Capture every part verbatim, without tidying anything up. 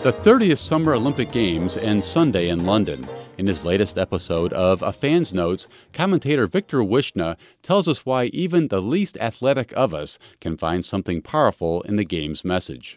The thirtieth Summer Olympic Games end Sunday in London. In his latest episode of A Fan's Notes, commentator Victor Wishna tells us why even the least athletic of us can find something powerful in the game's message.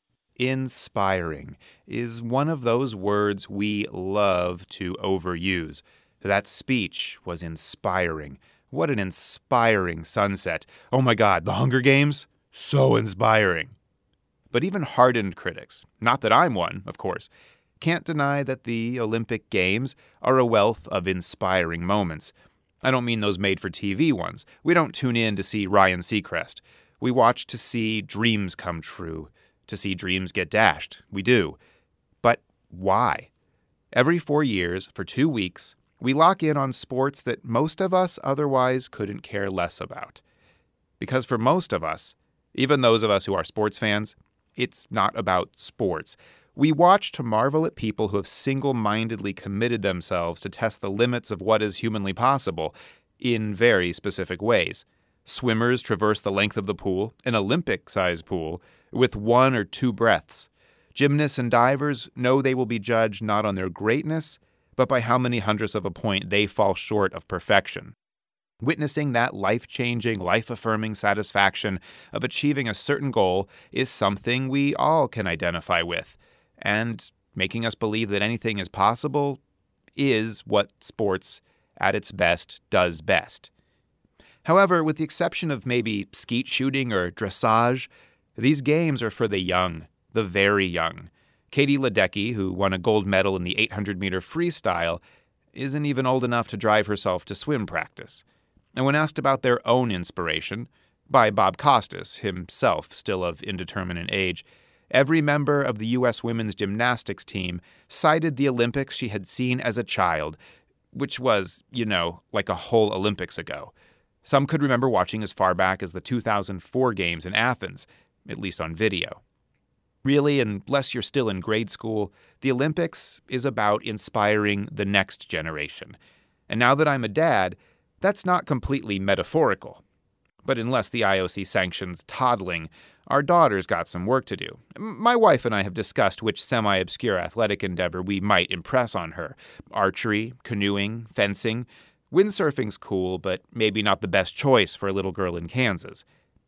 Inspiring is one of those words we love to overuse. That speech was inspiring. What an inspiring sunset. Oh my God, the Hunger Games? So inspiring. But even hardened critics, not that I'm one, of course, can't deny that the Olympic Games are a wealth of inspiring moments. I don't mean those made-for-T V ones. We don't tune in to see Ryan Seacrest. We watch to see dreams come true, to see dreams get dashed. We do. But why? Every four years, for two weeks, we lock in on sports that most of us otherwise couldn't care less about. Because for most of us, even those of us who are sports fans, it's not about sports. We watch to marvel at people who have single-mindedly committed themselves to test the limits of what is humanly possible in very specific ways. Swimmers traverse the length of the pool, an Olympic-sized pool, with one or two breaths. Gymnasts and divers know they will be judged not on their greatness, but by how many hundredths of a point they fall short of perfection. Witnessing that life-changing, life-affirming satisfaction of achieving a certain goal is something we all can identify with, and making us believe that anything is possible is what sports, at its best, does best. However, with the exception of maybe skeet shooting or dressage, these games are for the young, the very young. Katie Ledecky, who won a gold medal in the eight hundred meter freestyle, isn't even old enough to drive herself to swim practice. And when asked about their own inspiration, by Bob Costas, himself still of indeterminate age, every member of the U S women's gymnastics team cited the Olympics she had seen as a child, which was, you know, like a whole Olympics ago. Some could remember watching as far back as the two thousand four games in Athens, at least on video. Really, unless you're still in grade school, the Olympics is about inspiring the next generation. And now that I'm a dad, that's not completely metaphorical. But unless the I O C sanctions toddling, our daughter's got some work to do. My wife and I have discussed which semi-obscure athletic endeavor we might impress on her. Archery, canoeing, fencing. Windsurfing's cool, but maybe not the best choice for a little girl in Kansas.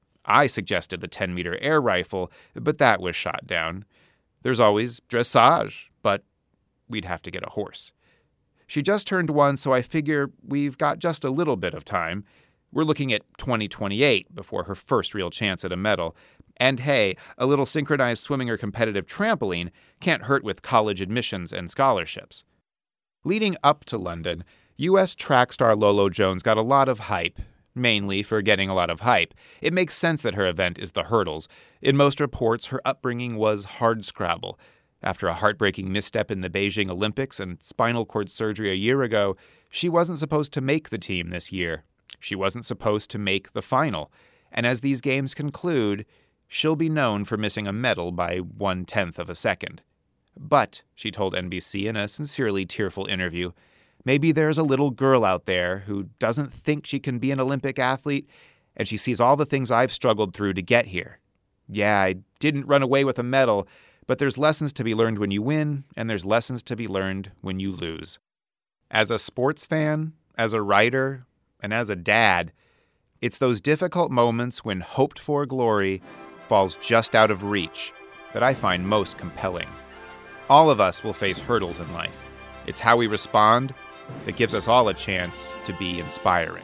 I suggested the ten meter air rifle, but that was shot down. There's always dressage, but we'd have to get a horse. She just turned one, so I figure we've got just a little bit of time. We're looking at twenty twenty-eight before her first real chance at a medal. And hey, a little synchronized swimming or competitive trampoline can't hurt with college admissions and scholarships. Leading up to London, U S track star Lolo Jones got a lot of hype, mainly for getting a lot of hype. It makes sense that her event is the hurdles. In most reports, her upbringing was hardscrabble. After a heartbreaking misstep in the Beijing Olympics and spinal cord surgery a year ago, she wasn't supposed to make the team this year. She wasn't supposed to make the final. And as these games conclude, she'll be known for missing a medal by one-tenth of a second. But, she told N B C in a sincerely tearful interview, maybe there's a little girl out there who doesn't think she can be an Olympic athlete, and she sees all the things I've struggled through to get here. Yeah, I didn't run away with a medal, but there's lessons to be learned when you win, and there's lessons to be learned when you lose. As a sports fan, as a writer, and as a dad, it's those difficult moments when hoped-for glory falls just out of reach that I find most compelling. All of us will face hurdles in life. It's how we respond that gives us all a chance to be inspiring.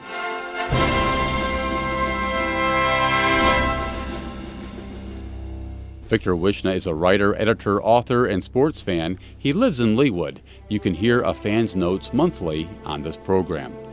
Victor Wishna is a writer, editor, author, and sports fan. He lives in Leawood. You can hear A Fan's Notes monthly on this program.